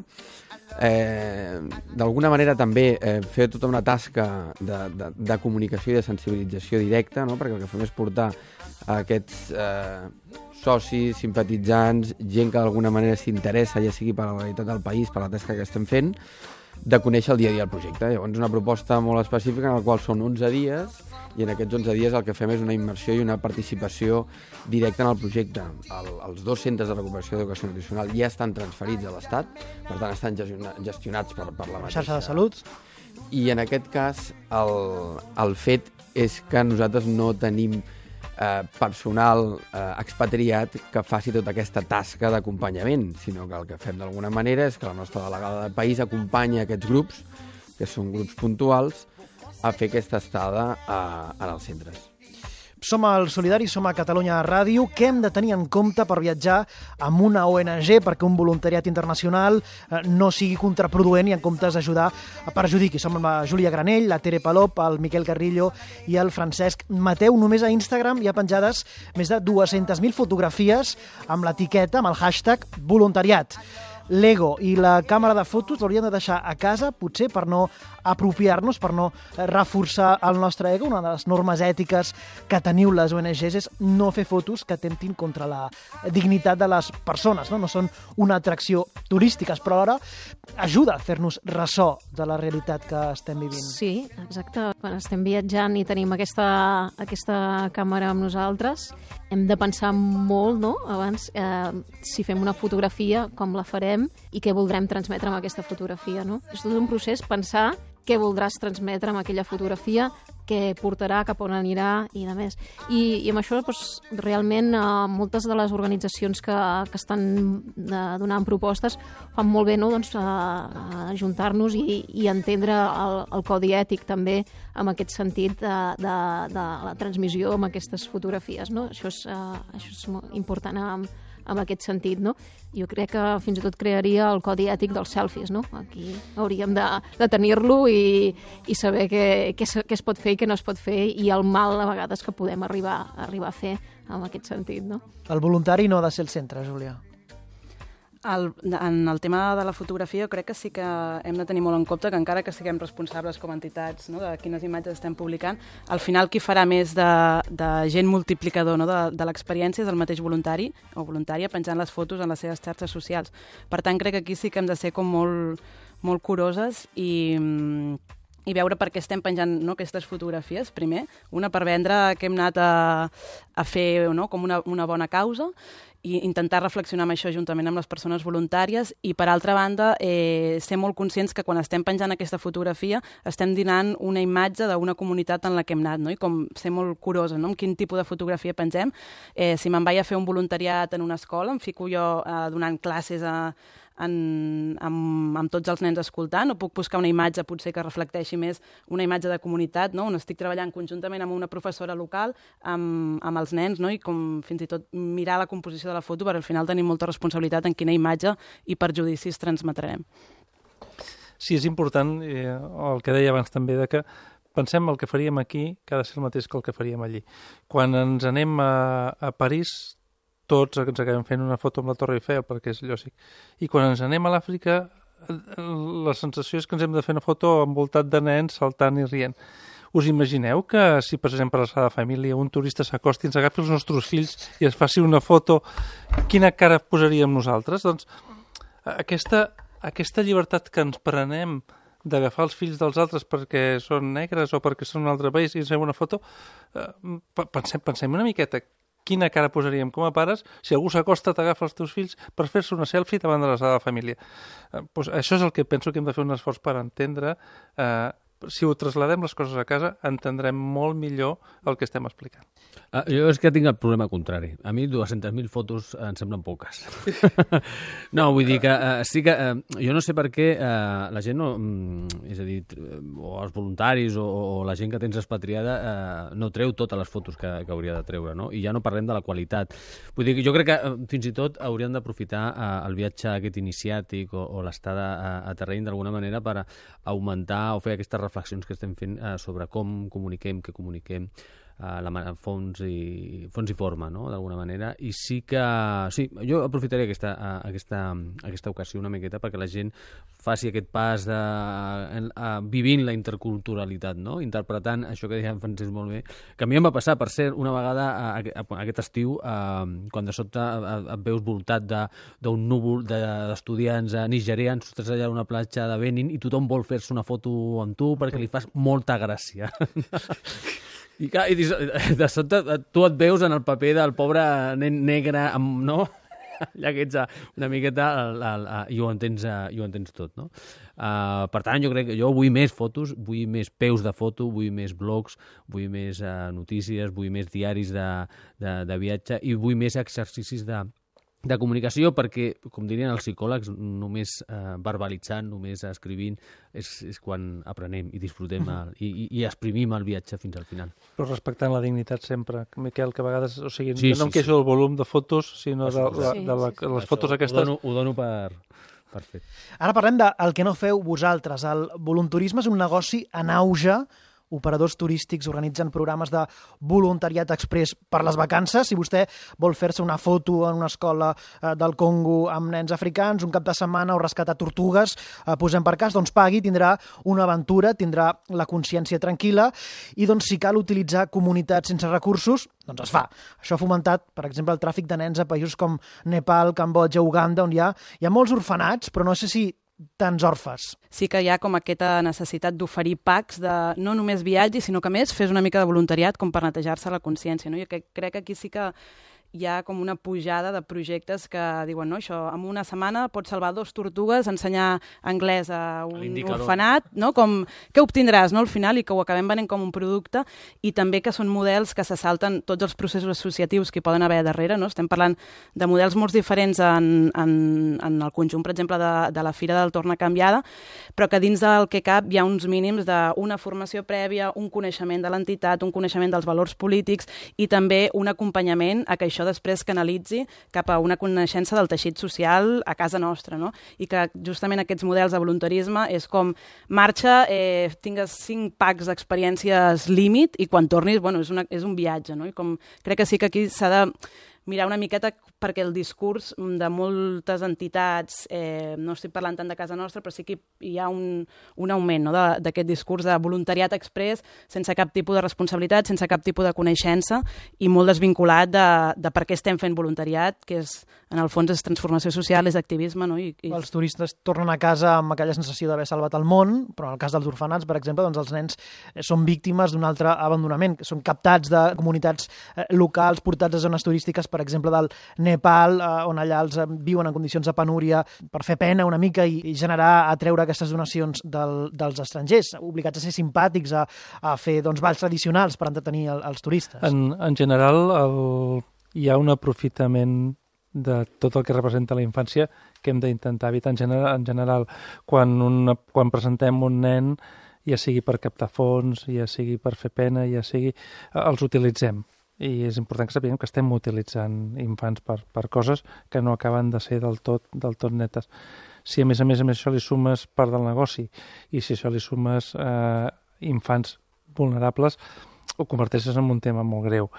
d'alguna manera també fer tota una tasca de comunicació i de sensibilització directa, no? Perquè el que fem és portar aquests socis, simpatitzants, gent que d'alguna manera s'interessa, ja sigui per la realitat del país, per la tasca que estem fent, de conèixer el dia a dia del projecte. Llavors, una proposta molt específica en la qual són 11 dies, i en aquests 11 dies el que fem és una immersió i una participació directa en el projecte. Els 2 centres de recuperació d'educació nutricional ja estan transferits a l'Estat, per tant estan gestionats per la mateixa xarxa de salut. I en aquest cas el fet és que nosaltres no tenim personal expatriat que faci tota aquesta tasca d'acompanyament, sinó que el que fem d'alguna manera és que la nostra delegada de país acompanya aquests grups, que són grups puntuals, a fer aquesta estada en els centres. Som al Solidari, som a Catalunya Ràdio. Què hem de tenir en compte per viatjar amb una ONG perquè un voluntariat internacional no sigui contraproduent i en comptes d'ajudar perjudiqui? Som amb la Júlia Granell, la Tere Palop, el Miquel Carrillo i el Francesc Mateu. Només a Instagram hi ha penjades més de 200.000 fotografies amb l'etiqueta, amb el hashtag voluntariat. L'ego i la càmera de fotos l'hauríem de deixar a casa, potser per no apropiar-nos, per no reforçar el nostre ego. Una de les normes ètiques que teniu les ONGs és no fer fotos que atemptin contra la dignitat de les persones. No són una atracció turística, però alhora ajuda a fer-nos ressò de la realitat que estem vivint. Sí, exacte. Quan estem viatjant i tenim aquesta càmera amb nosaltres, hem de pensar molt, no?, abans si fem una fotografia, com la farem i què voldrem transmetre amb aquesta fotografia, no? És tot un procés pensar què voldràs transmetre amb aquella fotografia, què portarà, cap on anirà i de més. I amb això, doncs, realment, moltes de les organitzacions que estan donant propostes fan molt bé, no?, doncs, ajuntar-nos i entendre el codi ètic també en aquest sentit de la transmissió amb aquestes fotografies, no? Això és molt important en aquest sentit, no? Jo crec que fins i tot crearia el codi ètic dels selfies, no? Aquí hauríem de tenir-lo i saber què es pot fer i què no es pot fer i el mal a vegades que podem arribar a fer en aquest sentit, no? El voluntari no ha de ser el centre, Júlia. En el tema de la fotografia crec que sí que hem de tenir molt en compte que encara que siguem responsables com a entitats, no?, de quines imatges estem publicant, al final qui farà més de gent multiplicador, no?, de l'experiència és el mateix voluntari o voluntària penjant les fotos en les seves xarxes socials. Per tant, crec que aquí sí que hem de ser com molt curoses i veure per què estem penjant, no?, aquestes fotografies, primer. Una, per vendre que hem anat a fer, no?, com una bona causa, i intentar reflexionar amb això juntament amb les persones voluntàries i, per altra banda, ser molt conscients que quan estem penjant aquesta fotografia estem donant una imatge d'una comunitat en la que hem anat, no? I com ser molt curosa, no?, amb quin tipus de fotografia pengem. Si me'n vaig a fer un voluntariat en una escola, em fico jo donant classes amb tots els nens escoltant, o puc buscar una imatge potser que reflecteixi més una imatge de comunitat, no?, on estic treballant conjuntament amb una professora local, amb els nens, no?, i com fins i tot mirar la composició de la foto, perquè al final tenim molta responsabilitat en quina imatge i perjudicis transmetrem. Sí, és important, el que deia abans també, de que pensem el que faríem aquí que ha de ser el mateix que el que faríem allí. Quan ens anem a París, tots ens acabem fent una foto amb la Torre Eiffel, perquè és lògic. I quan ens anem a l'Àfrica, la sensació és que ens hem de fer una foto envoltat de nens saltant i rient. Us imagineu que si passem per la Sagrada Família un turista s'acosti, ens agafi els nostres fills i es faci una foto, quina cara posaríem nosaltres? Doncs aquesta llibertat que ens prenem d'agafar els fills dels altres perquè són negres o perquè són un altre país i ens fem una foto, pensem una miqueta quina cara posaríem com a pares si algú s'acosta, t'agafa els teus fills per fer-se una selfie davant de la Sagrada Família. Això és el que penso que hem de fer un esforç per entendre. Si ho trasladem les coses a casa, entendrem molt millor el que estem explicant. Jo és que tinc el problema contrari. A mi 200.000 fotos em semblen poques. No, vull dir que sí que... jo no sé per què la gent no... És a dir, o els voluntaris o la gent que tens expatriada no treu totes les fotos que hauria de treure, no? I ja no parlem de la qualitat. Vull dir que jo crec que fins i tot hauríem d'aprofitar el viatge aquest iniciàtic o l'estada a terreny d'alguna manera per augmentar o fer aquestes reflexions que estem fent sobre com comuniquem, què comuniquem, fons i forma, no?, d'alguna manera. I sí que... Sí, jo aprofitaré aquesta ocasió una miqueta perquè la gent faci aquest pas vivint la interculturalitat, no?, interpretant això que deia en Francesc molt bé, que a mi em va passar, per cert, una vegada aquest estiu, quan de sobte et veus voltat d'un núvol d'estudiants nigerians, ostres, allà a una platja de Benin, i tothom vol fer-se una foto amb tu perquè li fas molta gràcia. I de sobte tu et veus en el paper del pobre nen negre, no? Ja que ets una miqueta i ho entens tot, no? Per tant, jo crec que jo vull més fotos, vull més peus de foto, vull més blogs, vull més notícies, vull més diaris de viatge i vull més exercicis de comunicació, perquè, com dirien els psicòlegs, només verbalitzant, només escrivint, és quan aprenem i disfrutem i exprimim el viatge fins al final. Però respectant la dignitat sempre, Miquel, que a vegades... O sigui, no em queixo del volum de fotos, sinó de les fotos aquestes... Ho dono per fet. Ara parlem del que no feu vosaltres. El voluntarisme és un negoci en auge. Operadors turístics organitzen programes de voluntariat exprés per les vacances. Si vostè vol fer-se una foto en una escola del Congo amb nens africans, un cap de setmana o rescatar tortugues, posem per cas, doncs pagui, tindrà una aventura, tindrà la consciència tranquil·la i doncs si cal utilitzar comunitats sense recursos, doncs es fa. Això ha fomentat, per exemple, el tràfic de nens a països com Nepal, Cambodja, Uganda, on hi ha molts orfenats, però no sé si tants orfes. Sí que hi ha com aquesta necessitat d'oferir packs de no només viatge, sinó que més fes una mica de voluntariat com per netejar-se la consciència, no? Jo crec que aquí sí que hi ha com una pujada de projectes que diuen, no, això, en una setmana pots salvar 2 tortugues, ensenyar anglès a un orfenat, no? Com, què obtindràs, no?, al final, i que ho acabem venent com un producte, i també que són models que se salten tots els processos associatius que hi poden haver darrere, no? Estem parlant de models molt diferents en el conjunt, per exemple, de la Fira del Torna Canviada, però que dins del que cap hi ha uns mínims d'una formació prèvia, un coneixement de l'entitat, un coneixement dels valors polítics i també un acompanyament a que això després canalitzi cap a una coneixença del teixit social a casa nostra, no? I que justament aquests models de voluntarisme és com marxa, tingues 5 packs d'experiències límit i quan tornis, bueno, és un viatge, no? I com crec que sí que aquí s'ha de mirar una miqueta perquè el discurs de moltes entitats, no estic parlant tant de casa nostra, però sí que hi ha un augment, no?, d'aquest discurs de voluntariat exprés, sense cap tipus de responsabilitat, sense cap tipus de coneixença i molt desvinculat de per què estem fent voluntariat, que és, en el fons, és transformació social, és activisme, no? Els turistes tornen a casa amb aquella sensació d'haver salvat el món, però en el cas dels orfenats, per exemple, doncs els nens són víctimes d'un altre abandonament, que són captats de comunitats locals, portats a zones turístiques, per exemple, del Nepal, on allà els viuen en condicions de penúria per fer pena una mica i generar, atreure aquestes donacions dels estrangers, obligats a ser simpàtics, a fer balls tradicionals per entretenir els turistes. En general, hi ha un aprofitament de tot el que representa la infància que hem d'intentar evitar. En general, quan presentem un nen, ja sigui per captar fons, ja sigui per fer pena, ja sigui... els utilitzem. I és important que sapiguem que estem utilitzant infants per coses que no acaben de ser del tot netes. Si a més a més això li sumes part del negoci i si això li sumes infants vulnerables, ho converteixes en un tema molt greu.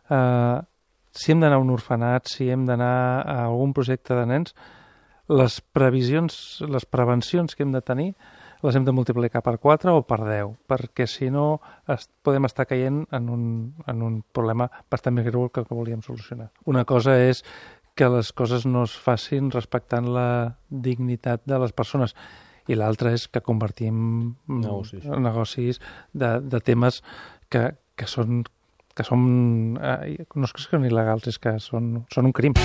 Si hem d'anar a un orfenat, si hem d'anar a algun projecte de nens, les prevencions que hem de tenir les hem de multiplicar per 4 o per 10, perquè si no podem estar caient en un problema bastant més greu que volíem solucionar. Una cosa és que les coses no es facin respectant la dignitat de les persones i l'altra és que convertim negocis de temes que són no és que són il·legals, és que són un crim.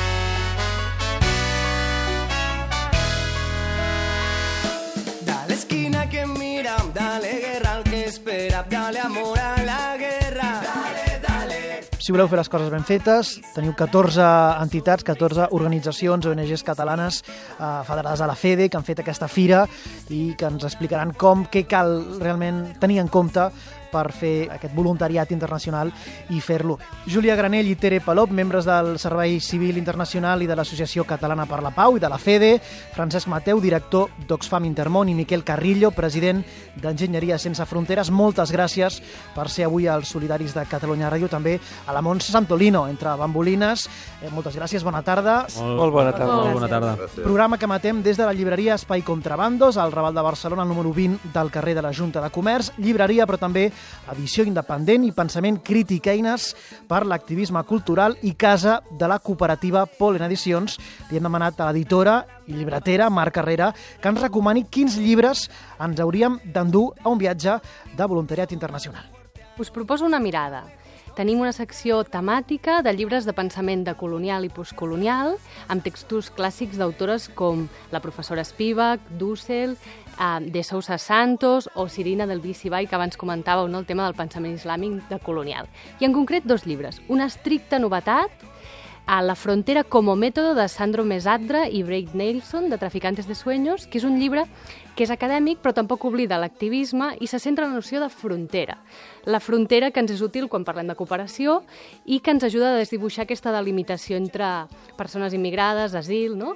Dale amor a la guerra. Dale, dale. Si voleu fer les coses ben fetes, teniu 14 entitats, 14 organitzacions, ONGs catalanes federades a la FEDE, que han fet aquesta fira i que ens explicaran què cal realment tenir en compte per fer aquest voluntariat internacional i fer-lo. Júlia Granell i Tere Palop, membres del Servei Civil Internacional i de l'Associació Catalana per la Pau i de la FEDE, Francesc Mateu, director d'Oxfam Intermón, i Miquel Carrillo, president d'Enginyeria Sense Fronteres. Moltes gràcies per ser avui als Solidaris de Catalunya Ràdio, també a la Montse Santolino, entre bambolines. Moltes gràcies, bona tarda. Molt bona tarda. Molt bona tarda. Programa que emetem des de la llibreria Espai Contrabandos, al Raval de Barcelona, al número 20 del carrer de la Junta de Comerç. Llibreria, però també edició independent i pensament crític, eines per l'activisme cultural i casa de la cooperativa Polen Edicions. Li hem demanat a l'editora i llibretera Marc Carrera que ens recomani quins llibres ens hauríem d'endur a un viatge de voluntariat internacional. Us proposo una mirada. Tenim una secció temàtica de llibres de pensament decolonial i postcolonial, amb textos clàssics d'autores com la professora Spivak, Dussel, de Sousa Santos o Sirina del Bicibai, que abans comentàveu, no, el tema del pensament islàmic decolonial. I en concret 2 llibres. Una estricta novetat, a La frontera como método, de Sandro Mesadra i Breit Nelson, de Traficantes de Sueños, que és un llibre que és acadèmic però tampoc oblida l'activisme i se centra en la noció de frontera. La frontera que ens és útil quan parlem de cooperació i que ens ajuda a desdibuixar aquesta delimitació entre persones immigrades, asil, no?,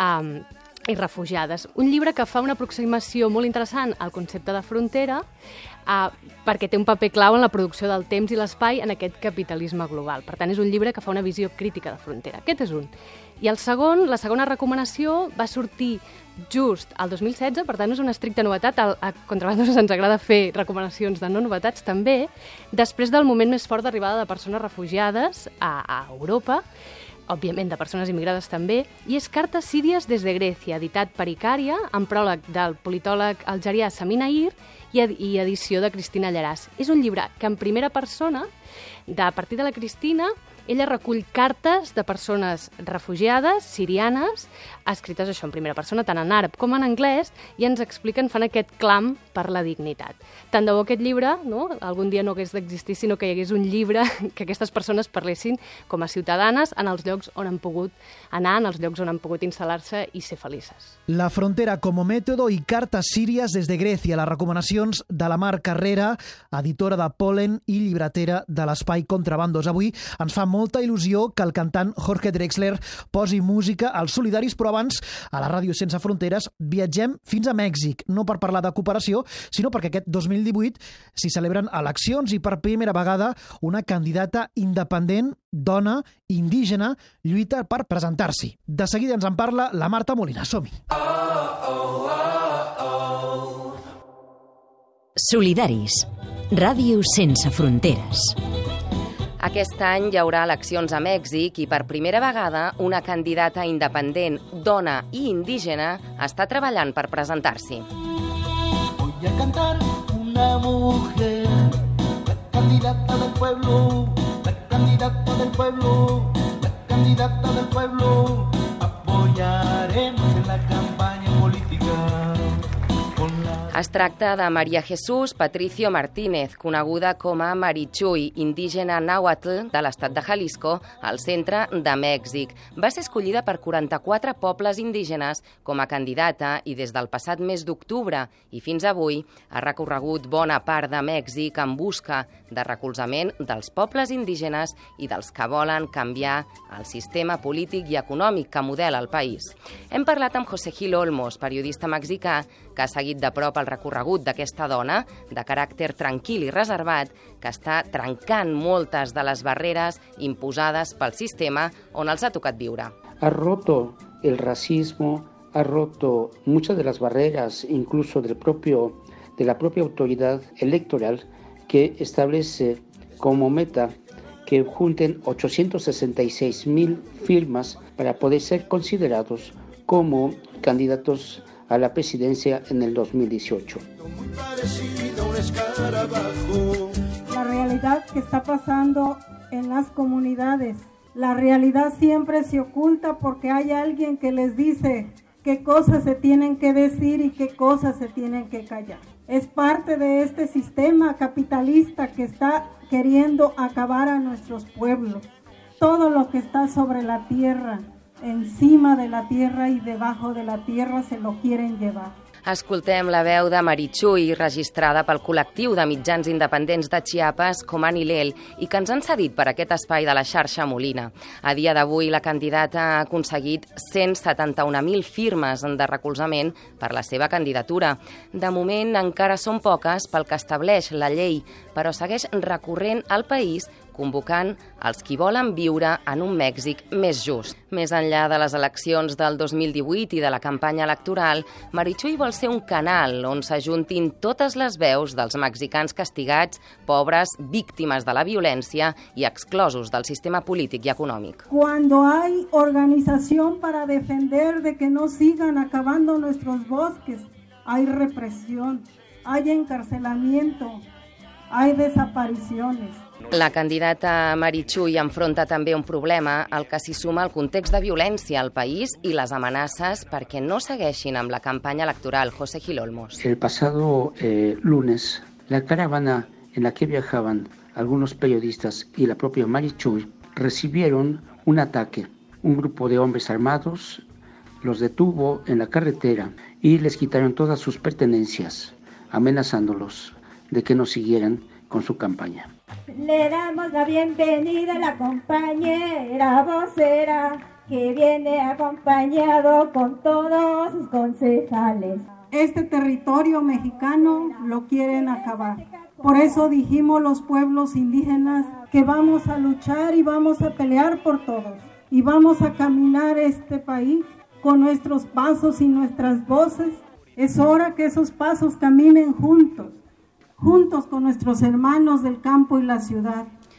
i refugiades. Un llibre que fa una aproximació molt interessant al concepte de frontera perquè té un paper clau en la producció del temps i l'espai en aquest capitalisme global. Per tant, és un llibre que fa una visió crítica de frontera. Aquest és un. I la segona recomanació va sortir just al 2016, per tant és una estricta novetat. A Contrabandos ens agrada fer recomanacions de no novetats també, després del moment més fort d'arribada de persones refugiades a Europa, òbviament de persones immigrades també, i és Cartes síries des de Grècia, editat per Icària, amb pròleg del politòleg algerià Sami Nair i edició de Cristina Llaràs. És un llibre que en primera persona, a partir de la Cristina, Ella recull cartes de persones refugiades, sirianes, escrites això en primera persona, tant en àrab com en anglès, i ens expliquen, fan aquest clam per la dignitat. Tant de bo aquest llibre, no, algun dia no hagués d'existir, sinó que hi hagués un llibre que aquestes persones parlessin com a ciutadanes en els llocs on han pogut anar, en els llocs on han pogut instal·lar-se i ser felices. La frontera como método y cartas sirias desde Grecia, les recomanacions de la Mar Carrera, editora de Polen i llibretera de l'Espai Contrabandos. Avui ens fa molta il·lusió que el cantant Jorge Drexler posi música als solidaris, però abans, a la Ràdio Sense Fronteres, viatgem fins a Mèxic, no per parlar de cooperació, sinó perquè aquest 2018 s'hi celebren eleccions i per primera vegada una candidata independent, dona, indígena, lluita per presentar-s'hi. De seguida ens en parla la Marta Molina. Som-hi! Solidaris. Ràdio Sense Fronteres. Aquest any hi haurà eleccions a Mèxic i per primera vegada una candidata independent, dona i indígena està treballant per presentar-s'hi. Voy a cantar una mujer, la candidata del pueblo, la candidata del pueblo, la candidata del pueblo. Apoyaremos en la campaña política. Es tracta de María Jesús Patricio Martínez, coneguda com a Marichuy, indígena nàhuatl de l'estat de Jalisco, al centre de Mèxic. Va ser escollida per 44 pobles indígenes com a candidata i des del passat mes d'octubre i fins avui ha recorregut bona part de Mèxic en busca de recolzament dels pobles indígenes i dels que volen canviar el sistema polític i econòmic que modela el país. Hem parlat amb José Gil Olmos, periodista mexicà, que ha seguit de prop el recorregut d'aquesta dona, de caràcter tranquil i reservat, que està trencant moltes de les barreres imposades pel sistema on els ha tocat viure. Ha roto el racismo, ha roto muchas de las barreras, incluso de la propia autoridad electoral, que establece como meta que junten 866,000 firmas para poder ser considerados como candidatos a la presidencia en el 2018. La realidad que está pasando en las comunidades, la realidad siempre se oculta porque hay alguien que les dice qué cosas se tienen que decir y qué cosas se tienen que callar. Es parte de este sistema capitalista que está queriendo acabar a nuestros pueblos. Todo lo que está sobre la tierra, encima de la tierra y debajo de la tierra se lo quieren llevar. Escoltem la veu de Marichuy, registrada pel col·lectiu de mitjans independents de Chiapas com Anilel i que ens han cedit per aquest espai de la xarxa Molina. A dia d'avui, la candidata ha aconseguit 171.000 firmes de recolzament per la seva candidatura. De moment, encara són poques pel que estableix la llei, però segueix recorrent al país convocant els qui volen viure en un Mèxic més just. Més enllà de les eleccions del 2018 i de la campanya electoral, Marichuy vol ser un canal on s'ajuntin totes les veus dels mexicans castigats, pobres, víctimes de la violència i exclosos del sistema polític i econòmic. Cuando hay organización para defender de que no sigan acabando nuestros bosques, hay represión, hay encarcelamiento, hay desapariciones. La candidata Marichuy enfronta també un problema al que s'hi suma el context de violència al país i les amenaces perquè no segueixin amb la campanya electoral. José Gil Olmos. El pasado lunes, la caravana en la que viajaban algunos periodistas y la propia Marichuy recibieron un ataque. Un grupo de hombres armados los detuvo en la carretera y les quitaron todas sus pertenencias, amenazándolos de que no siguieran con su campaña. Le damos la bienvenida a la compañera vocera que viene acompañado con todos sus concejales. Este territorio mexicano lo quieren acabar. Por eso dijimos los pueblos indígenas que vamos a luchar y vamos a pelear por todos. Y vamos a caminar este país con nuestros pasos y nuestras voces. Es hora que esos pasos caminen juntos con nuestros hermanos del campo y la ciudad.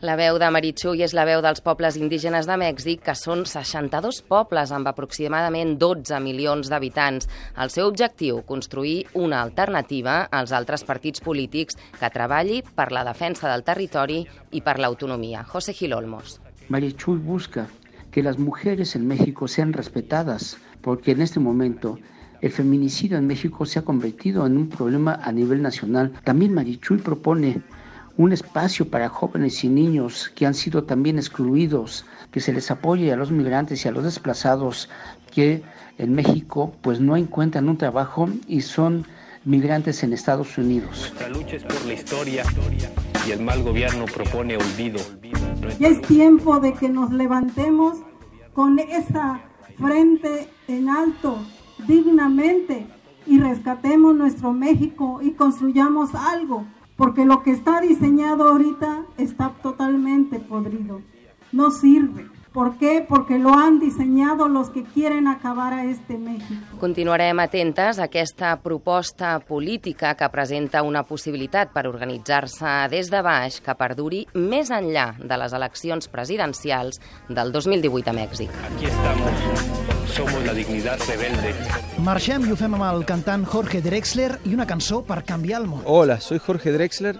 La veu de Marichuy és la veu dels pobles indígenes de Mèxic, que són 62 pobles amb aproximadament 12 milions d'habitants. El seu objectiu, construir una alternativa als altres partits polítics que treballi per la defensa del territori i per l'autonomia. José Gil Olmos. Marichuy busca que las mujeres en México sean respetadas, porque en este momento el feminicidio en México se ha convertido en un problema a nivel nacional. También Marichuy propone un espacio para jóvenes y niños que han sido también excluidos, que se les apoye a los migrantes y a los desplazados que en México pues no encuentran un trabajo y son migrantes en Estados Unidos. Nuestra lucha es por la historia y el mal gobierno propone olvido. Ya es tiempo de que nos levantemos con esa frente en alto, dignamente, y rescatemos nuestro México y construyamos algo. Porque lo que está diseñado ahorita está totalmente podrido. No sirve. ¿Por qué? Porque lo han diseñado los que quieren acabar a este México. Continuarem atentes a aquesta proposta política que presenta una possibilitat per organitzar-se des de baix que perduri més enllà de les eleccions presidencials del 2018 a Mèxic. Aquí estamos. Somos la dignidad rebelde. Marxem i ho fem amb el cantant Jorge Drexler y una cançó per canviar el món. Hola, soy Jorge Drexler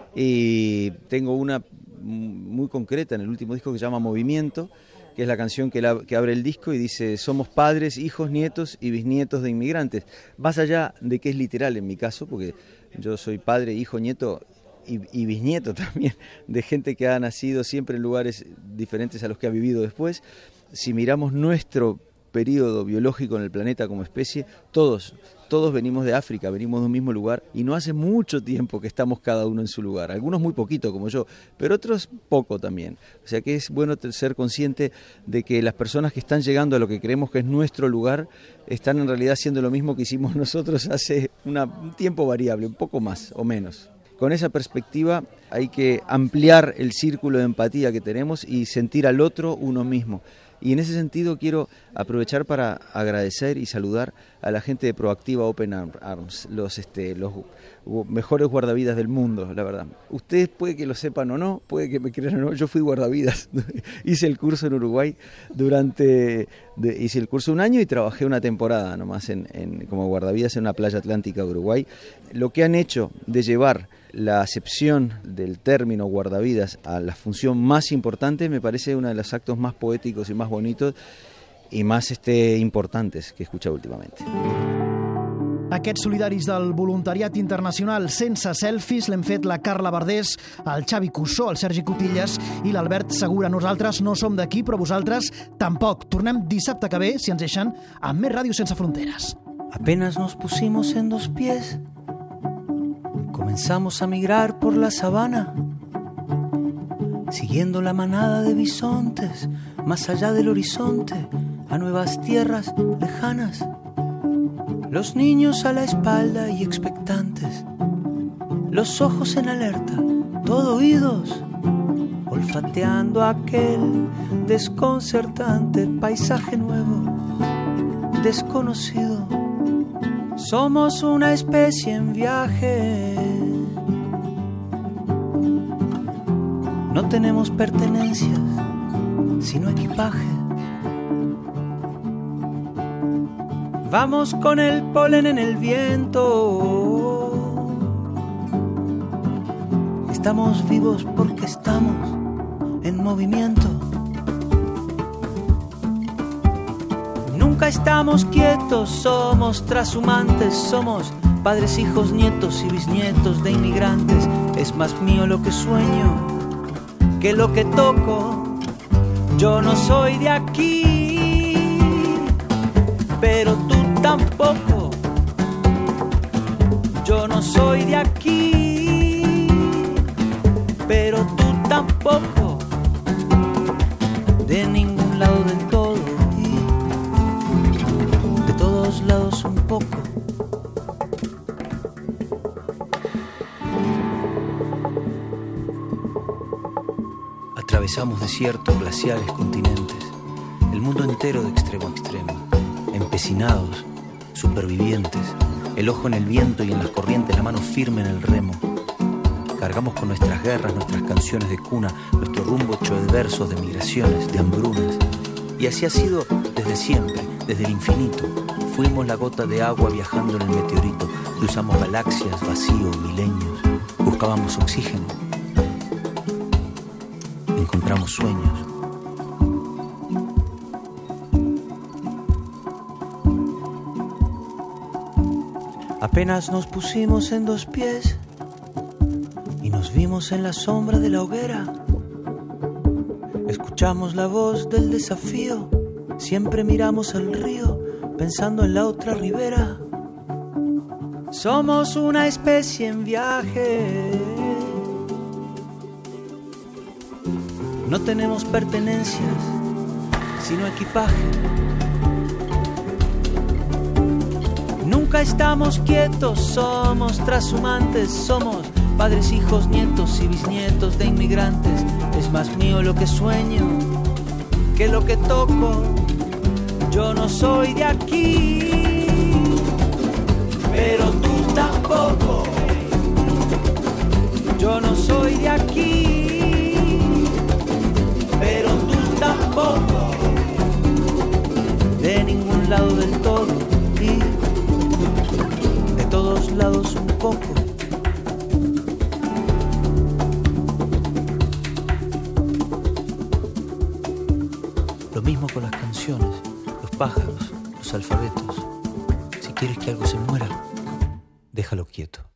y tengo una muy concreta en el último disco que se llama Movimiento, que es la canción que abre el disco y dice: somos padres, hijos, nietos y bisnietos de inmigrantes. Más allá de que es literal en mi caso, porque yo soy padre, hijo, nieto y bisnieto también de gente que ha nacido siempre en lugares diferentes a los que ha vivido después. Si miramos nuestro periodo biológico en el planeta como especie, todos venimos de África, venimos de un mismo lugar y no hace mucho tiempo que estamos cada uno en su lugar, algunos muy poquito como yo, pero otros poco también. O sea que es bueno ser consciente de que las personas que están llegando a lo que creemos que es nuestro lugar están en realidad haciendo lo mismo que hicimos nosotros hace un tiempo variable, un poco más o menos. Con esa perspectiva hay que ampliar el círculo de empatía que tenemos y sentir al otro uno mismo. Y en ese sentido quiero aprovechar para agradecer y saludar a la gente de Proactiva Open Arms, los mejores guardavidas del mundo, la verdad. Ustedes puede que lo sepan o no, puede que me crean o no, yo fui guardavidas. Hice el curso en Uruguay hice el curso un año y trabajé una temporada nomás como guardavidas en una playa atlántica de Uruguay. Lo que han hecho de llevar la acepción del término guardavidas a la función más importante me parece uno de los actos más poéticos y más bonitos i més importants que he escuchat últimamente. Aquests solidaris del voluntariat internacional sense selfies l'hem fet la Carla Verdés, el Xavi Cussó, el Sergi Cotillas i l'Albert Segura. Nosaltres no som d'aquí, però vosaltres tampoc. Tornem dissabte que ve, si ens deixen, amb més Ràdio Sense Fronteres. Apenas nos pusimos en dos pies, comenzamos a migrar por la sabana, siguiendo la manada de bisontes, más allá del horizonte, a nuevas tierras lejanas. Los niños a la espalda y expectantes, los ojos en alerta, todo oídos, olfateando aquel desconcertante paisaje nuevo, desconocido. Somos una especie en viaje. No tenemos pertenencias, sino equipaje. Vamos con el polen en el viento. Estamos vivos porque estamos en movimiento. Nunca estamos quietos, somos trashumantes, somos padres, hijos, nietos y bisnietos de inmigrantes. Es más mío lo que sueño que lo que toco. Yo no soy de aquí, pero tú tampoco. Yo no soy de aquí, pero tú tampoco. De ningún lado del todo y de todos lados un poco. Atravesamos desiertos, glaciares, continentes, el mundo entero de extremo a extremo, empecinados, supervivientes, el ojo en el viento y en las corrientes, la mano firme en el remo. Cargamos con nuestras guerras, nuestras canciones de cuna, nuestro rumbo hecho de versos, de migraciones, de hambrunas. Y así ha sido desde siempre, desde el infinito. Fuimos la gota de agua viajando en el meteorito. Cruzamos galaxias, vacío, milenios. Buscábamos oxígeno. Encontramos sueños. Apenas nos pusimos en dos pies y nos vimos en la sombra de la hoguera. Escuchamos la voz del desafío, siempre miramos al río, pensando en la otra ribera. Somos una especie en viaje. No tenemos pertenencias, sino equipaje. Nunca estamos quietos, somos trashumantes, somos padres, hijos, nietos y bisnietos de inmigrantes. Es más mío lo que sueño que lo que toco. Yo no soy de aquí, pero tú tampoco. Yo no soy de aquí, pero tú tampoco. De ningún lado del todo y de todos lados un poco. Lo mismo con las canciones, los pájaros, los alfabetos. Si quieres que algo se muera, déjalo quieto.